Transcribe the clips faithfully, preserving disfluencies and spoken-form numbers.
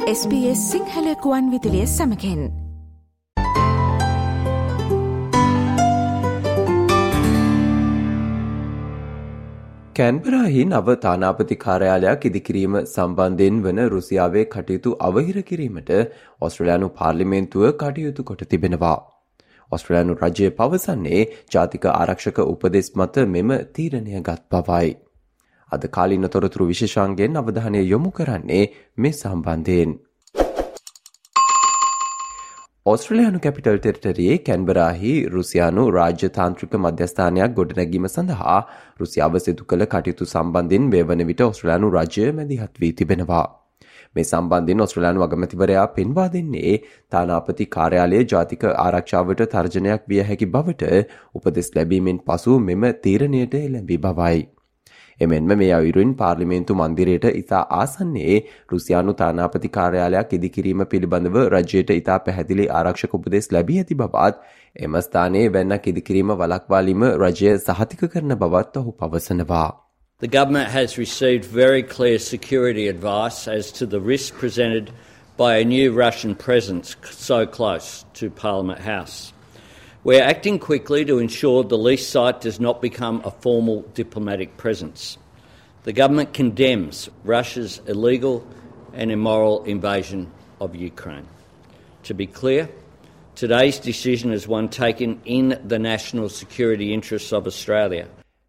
S B S Sinhala ගුවන් විදුලිය සමගින් කැන්බරාහි නව තානාපති කාර්යාලයක් ඉදිකිරීම සම්බන්ධයෙන් වන රුසියාවේ කටයුතු අවහිර කිරීමට ඔස්ට්‍රේලියානු පාර්ලිමේන්තුව කටයුතු කොට තිබෙනවා. ඔස්ට්‍රේලියානු රජය පවසන්නේ ජාතික ආරක්ෂක උපදෙස් මත මෙම තීරණය ගත් බවයි. අද කාලීන තොරතුරු විශේෂාංගයෙන් අවධානය යොමු කරන්නේ මේ සම්බන්ධයෙන්. ඔස්ට්‍රේලියානු කැපිටල් ටෙරිටරියේ කැන්බරාහි රුසියානු රාජ්‍යතාන්ත්‍රික මධ්‍යස්ථානයක් ගොඩනැගීම සඳහා රුසියාව සිදු කළ කටයුතු සම්බන්ධයෙන් මේ වන විට ඔස්ට්‍රේලියානු රජය මැදිහත් වී තිබෙනවා. මේ සම්බන්ධයෙන් ඔස්ට්‍රේලියානු අගමැතිවරයා පෙන්වා දෙන්නේ තානාපති කාර්යාලයේ ජාතික ආරක්ෂාවට තර්ජනයක් විය හැකි බවට උපදෙස් ලැබීමෙන් පසු මෙම තීරණයට එළඹි බවයි. එමෙන්ම මේ අයුරින් පාර්ලිමේන්තු මන්දිරයට ඉතා ආසන්නයේ රුසියානු තානාපති කාර්යාලයක් ඉදිකිරීම පිළිබඳව රජයට ඉතා පැහැදිලි ආරක්ෂක උපදෙස් ලැබී ඇති බවත් එම ස්ථානයේ වැන්නක් ඉදිකිරීම වළක්වාලීම රජය සහතික කරන බවත් ඔහු පවසනවා. The government has received very clear security advice as to the risk presented by a new Russian presence so close to Parliament House. We are acting quickly to ensure the lease site does not become a formal diplomatic presence. The government condemns Russia's illegal and immoral invasion of Ukraine. To be clear, today's decision is one taken in the national security interests of Australia.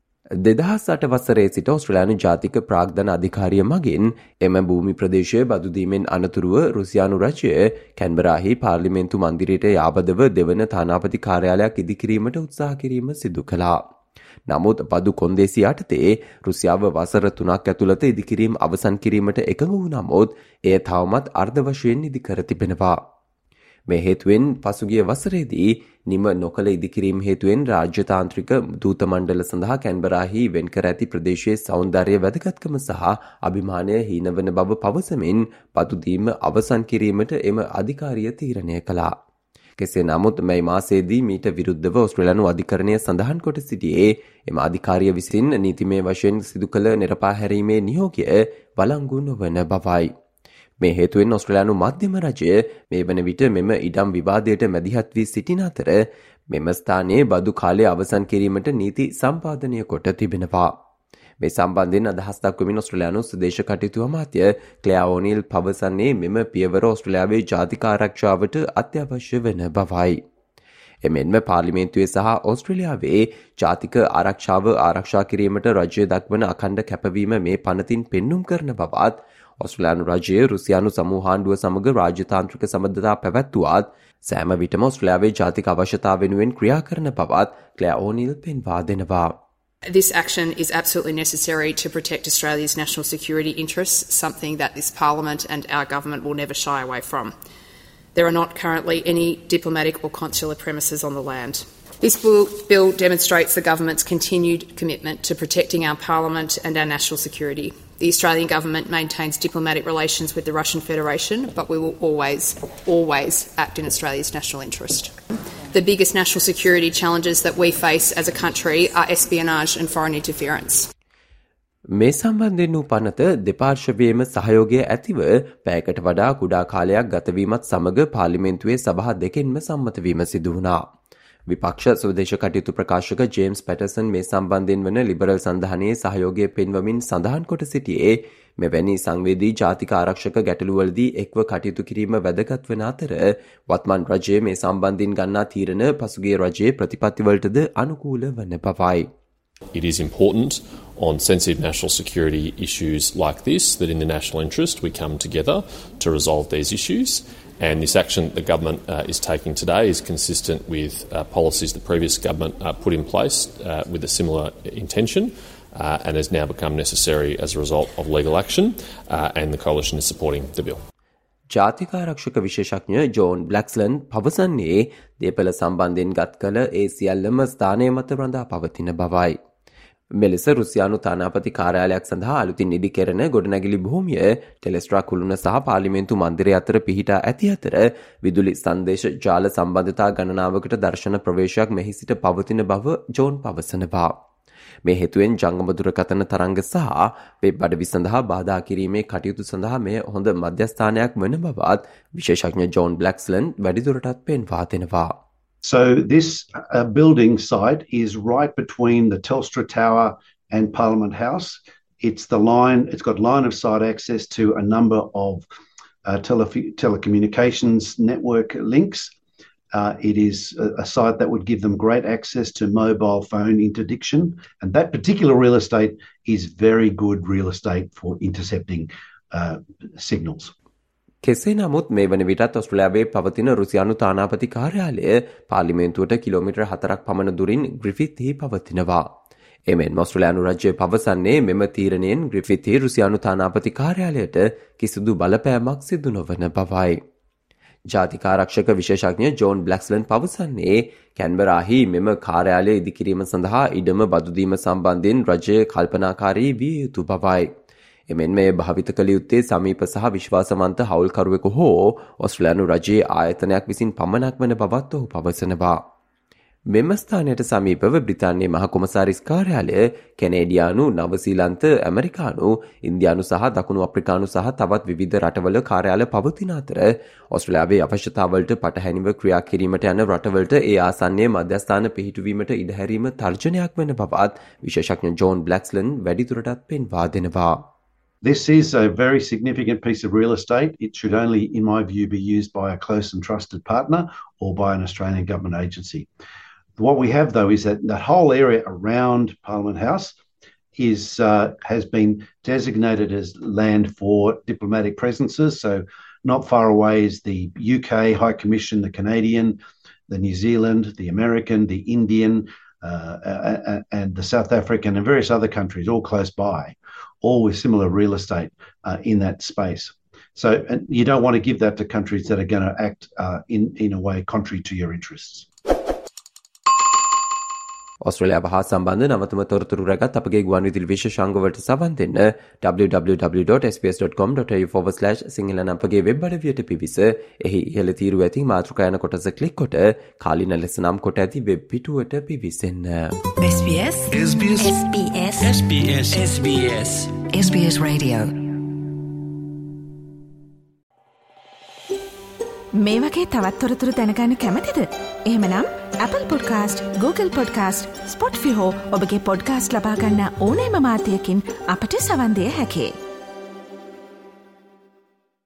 දෙදහස් අට වසරේ සිට ඔස්ට්‍රේලියානු ජාතික ප්‍රාග්ධන අධිකාරිය මගින් එම භූමි ප්‍රදේශය බදු දීමෙන් අනතුරුව රුසියානු රජය කැන්බරාහි පාර්ලිමේන්තු මන්දිරයට යාබදව දෙවන තානාපති කාර්යාලයක් ඉදිකිරීමට උත්සාහ කිරීම සිදු කළා. නමුත් බදු කොන්දේසි යටතේ රුසියාව වසර තුනක් ඇතුළත ඉදිකිරීම අවසන් කිරීමට එකඟ වූ නමුත් එය තවමත් අර්ධ වශයෙන් ඉදිකර තිබෙනවා. මේ හේතුවෙන් පසුගිය වසරේදී නිම නොකළ ඉදිකිරීම හේතුවෙන් රාජ්‍යතාන්ත්‍රික දූත මණ්ඩල සඳහා කැන්බරාහි වෙන් කර ඇති ප්‍රදේශයේ සෞන්දර්ය වැදගත්කම සහ අභිමානය හීනවන බව පවසමින් බදු දීම අවසන් කිරීමට එම අධිකාරිය තීරණය කළා. කෙසේ නමුත් මේ මාසයේදී මීට විරුද්ධව ඔස්ට්‍රේලියානු අධිකරණය සඳහන් කොට සිටියේ එම අධිකාරිය විසින් නීතිමය වශයෙන් සිදු කළ නිරපාහැරීමේ නියෝගය වළංගු නොවන බවයි. මේ හේතුවෙන් ඔස්ට්‍රේලියානු මධ්‍යම රජය මේ වන විට මෙම ඉඩම් විවාදයට මැදිහත් වී සිටින අතර මෙම ස්ථානයේ බදු කාලය අවසන් කිරීමට නීති සම්පාදනය කොට තිබෙනවා. මේ සම්බන්ධයෙන් අදහස් දක්වමින් ඔස්ට්‍රේලියානු ස්වදේශ කටයුතු අමාත්‍ය ක්ලෙයා ඕනිල් පවසන්නේ මෙම පියවර ඔස්ට්‍රේලියාවේ ජාතික ආරක්ෂාවට අත්‍යවශ්‍ය වන බවයි. එමෙන්ම පාර්ලිමේන්තුවේ සහ ඔස්ට්‍රේලියාවේ ජාතික ආරක්ෂාව ආරක්ෂා කිරීමට රජය දක්වන අඛණ්ඩ කැපවීම මේ පනතින් පෙන්නුම් කරන බවත් ඔස්ට්‍රේලියානු රජය රුසියානු සමූහාණ්ඩුව සමග රාජ්‍යතාන්ත්‍රික සම්බන්ධතා පැවැත්වුවත් සෑම විටම ඔස්ට්‍රේලියාවේ ජාතික අවශ්‍යතාව වෙනුවෙන් ක්‍රියා කරන බවත් ක්ලෙයා ඕනිල් පෙන්වා දෙනවා. This action is absolutely necessary to protect Australia's national security interests, something that this Parliament and our government will never shy away from. There are not currently any diplomatic or consular premises on the land. This bill demonstrates the government's continued commitment to protecting our Parliament and our national security. The Australian government maintains diplomatic relations with the Russian Federation, but we will always, always act in Australia's national interest. The biggest national security challenges that we face as a country are espionage and foreign interference. මේ සම්බන්ධයෙන් වූ පනත දෙපාර්ශවයේම සහයෝගය ඇතිව පැයකට වඩා කුඩා කාලයක් ගතවීමත් සමග පාර්ලිමේන්තුවේ සභා දෙකෙන්ම සම්මත වීම සිදු වුණා. විපක්ෂ ස්වදේශ කටයුතු ප්‍රකාශක ජේම්ස් පැටර්සන් මේ සම්බන්ධයෙන් වන ලිබරල් සන්ධානයේ සහයෝගය පෙන්වමින් සඳහන් කොට සිටියේ මෙවැනි සංවේදී ජාතික ආරක්ෂක ගැටලුවලදී එක්ව කටයුතු කිරීම වැදගත් වන අතර වත්මන් රජය මේ සම්බන්ධයෙන් ගන්නා තීරණ පසුගිය රජයේ ප්‍රතිපත්තිවලටද අනුකූල වන බවයි. It is important on sensitive national security issues like this that in the national interest we come together to resolve these issues. And this action the government uh, is taking today is consistent with uh, policies the previous government uh, put in place uh, with a similar intention uh, and has now become necessary as a result of legal action uh, and the coalition is supporting the bill. ජාතික ආරක්ෂක විශේෂඥ John බ්ලැක්ස්ලන්ඩ් පවසන්නේ දේපළ සම්බන්ධයෙන් ගත් කළ ඒ සියල්ලම ස්ථානය මත රඳා පවතින බවයි. මෙලෙස රුසියානු තානාපති කාර්යාලයක් සඳහා අලුතින් ඉදි කෙරෙන ගොඩනැගිලි භූමිය ටෙලෙස්ට්‍රා කුළුණ සහ පාර්ලිමේන්තු මන්දිරය අතර පිහිටා ඇති අතර විදුලි සංදේශ ජාල සම්බන්ධතා ගණනාවකට දර්ශන ප්‍රවේශයක් මෙහි සිට පවතින බව ජෝන් පවසනවා. මේ හේතුවෙන් ජංගම දුරකථන තරංග සහ වෙබ් අඩවි සඳහා බාධා කිරීමේ කටයුතු සඳහා මේ හොඳ මධ්‍යස්ථානයක් වන බවත් විශේෂඥ ජෝන් බ්ලැක්ස්ලන් වැඩිදුරටත් පෙන්වා දෙනවා. So this uh, building site is right between the Telstra Tower and Parliament House. It's the line, it's got line of sight access to a number of uh, tele- telecommunications network links. Uh, it is a, a site that would give them great access to mobile phone interdiction, and that particular real estate is very good real estate for intercepting uh, signals. කෙසේ නමුත් මේ වන විටත් ඔස්ට්‍රේලියාවේ පවතින රුසියානු තානාපති කාර්යාලය පාර්ලිමේන්තුවට kilometre හතරක් පමණ දුරින් ග්‍රිෆිත්හි පවතිනවා. එමෙන් ඔස්ට්‍රේලියානු රජය පවසන්නේ මෙම තීරණයෙන් ග්‍රිෆිත්හි රුසියානු තානාපති කාර්යාලයට කිසිදු බලපෑමක් සිදු නොවන බවයි. ජාතික ආරක්ෂක විශේෂඥ ජෝන් බ්ලැක්ස්ලන් පවසන්නේ කැන්බරාහි මෙම කාර්යාලය ඉදිකිරීම සඳහා ඉඩම බදුදීම සම්බන්ධයෙන් රජය කල්පනාකාරී විය යුතු බවයි. එමෙන් මේ භාවිත කළ යුත්තේ සමීප සහ විශ්වාසවන්ත හවුල්කරුවෙකු හෝ ඔස්ට්‍රේලියානු රජයේ ආයතනයක් විසින් පමණක් වන බවත් ඔහු පවසනවා. මෙම ස්ථානයට සමීපව බ්‍රිතාන්‍යයේ මහ කොමසාරිස් කාර්යාලය කැනේඩියානු, නවසීලන්ත, ඇමරිකානු, ඉන්දියානු සහ දකුණු අප්‍රිකානු සහ තවත් විවිධ රටවල කාර්යාල පවතින අතර ඔස්ට්‍රේලියාවේ අවශ්‍යතාවලට පටහැනිව ක්‍රියා කිරීමට යන රටවලට ඒ ආසන්නයේ මධ්‍යස්ථාන පිහිටුවීමට ඉඩ හැරීම තර්ජනයක් වන බවත් විශේෂඥ ජෝන් බ්ලැක්ස්ලන් වැඩිදුරටත් පෙන්වා දෙනවා. This is a very significant piece of real estate. It should only, in my view, be used by a close and trusted partner or by an Australian government agency. What we have, though, is that the whole area around Parliament House is uh, has been designated as land for diplomatic presences. So not far away is the U K High Commission, the Canadian, the New Zealand, the American, the Indian, uh, uh, and the South African and various other countries, all close by, all with similar real estate uh, in that space. So and you don't want to give that to countries that are going to act uh, in, in a way contrary to your interests. ඔස්ට්‍රේලියාව හා සම්බන්ධ නවතම තොරතුරු රැගත් අපගේ ගුවන්විදුලි විශේෂාංගවලට සවන් දෙන්න w w w dot s b s dot com dot a u forward slash Sinhala නම් අපගේ වෙබ් අඩවියට පිවිස එහි ඉහළ තීරුව ඇති මාතෘකා යන කොටස ක්ලික් කොට කාලින ලෙස නම් කොට ඇති වෙබ් පිටුවට පිවිසෙන්න. S B S S B S S B S S B S S B S S B S Radio. මේ වගේ තවත් තොරතුරු දැනගන්න කැමතිද? එහෙමනම් Apple Podcast, Google Podcast, Spotify හෝ ඔබගේ පොඩ්කාස්ට් ලබා ගන්න ඕනෑම මාධ්‍යයකින් අපට සවන් දෙන්න හැකියි.